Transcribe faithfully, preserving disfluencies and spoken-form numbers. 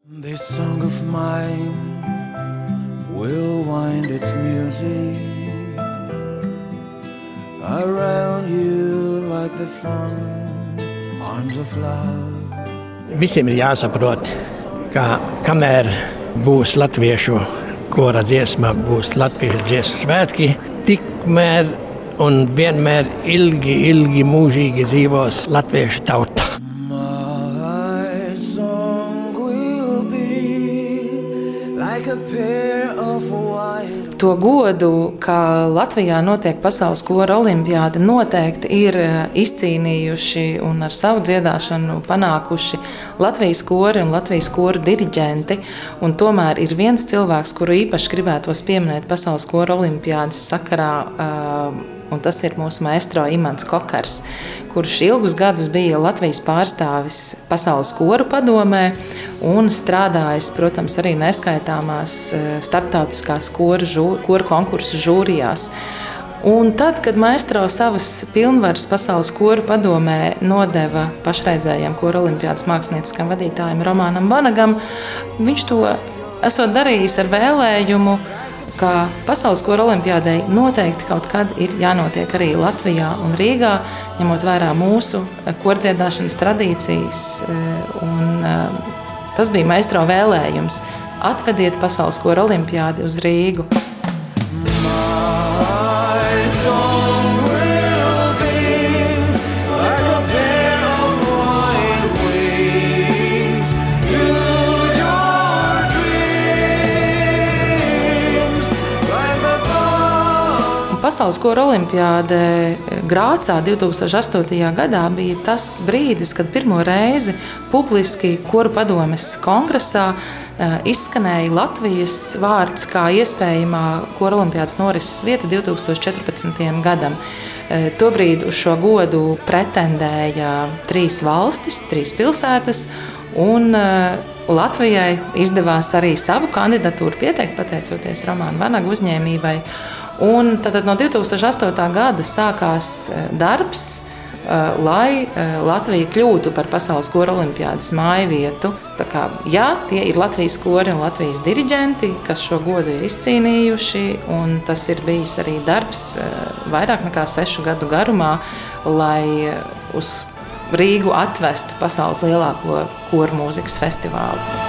This song of mine will wind its music around you like the fond arms of love. Visiem ir jāsaprot, ka kamēr būs latviešu kora dziesma, būs latviešu dziesmu svētki, tikmēr un vienmēr ilgi, ilgi mūžīgi dzīvos latviešu tauta. To godu, ka Latvijā notiek pasaules kora olimpiāde, noteikti ir izcīnījuši un ar savu dziedāšanu panākuši Latvijas kori un Latvijas kora diriģenti. Un tomēr ir viens cilvēks, kuru īpaši gribētos pieminēt pasaules kora olimpiādes sakarā, un tas ir mūsu maestro Imants Kokars, kurš ilgus gadus bija Latvijas pārstāvis pasaules koru padomē un strādājis, protams, arī neskaitāmās starptautiskās koru, žū, koru konkursu žūrijās. Un tad, kad maestro savas pilnvaras pasaules koru padomē nodeva pašreizējiem koru olimpiādes mākslinieckam vadītājam Romanam Vanagam, viņš to esot darījis ar vēlējumu, ka pasaules kora olimpiādei noteikti kaut kad ir jānotiek arī Latvijā un Rīgā, ņemot vērā mūsu kordziedāšanas tradīcijas. Un tas bija maestro vēlējums. Atvediet pasaules kora olimpiādi uz Rīgu. Pasaules kora olimpiāde Grācā divtūkstoš astotajā gadā bija tas brīdis, kad pirmo reizi publiski koru padomes kongresā izskanēja Latvijas vārds kā iespējamā kora olimpiādes norises vieta divtūkstoš četrpadsmitajam gadam. Tobrīd uz šo godu pretendēja trīs valstis, trīs pilsētas, un Latvijai izdevās arī savu kandidatūru pieteikt, pateicoties Romana Vanaga uzņēmībai. Un tad no divtūkstoš astotā gada sākās darbs, lai Latvija kļūtu par pasaules kora olimpiādes mājvietu. Tā kā, jā, tie ir Latvijas kori un Latvijas diriģenti, kas šo godu ir izcīnījuši, un tas ir bijis arī darbs vairāk nekā sešu gadu garumā, lai uz Rīgu atvestu pasaules lielāko koru mūzikas festivālu.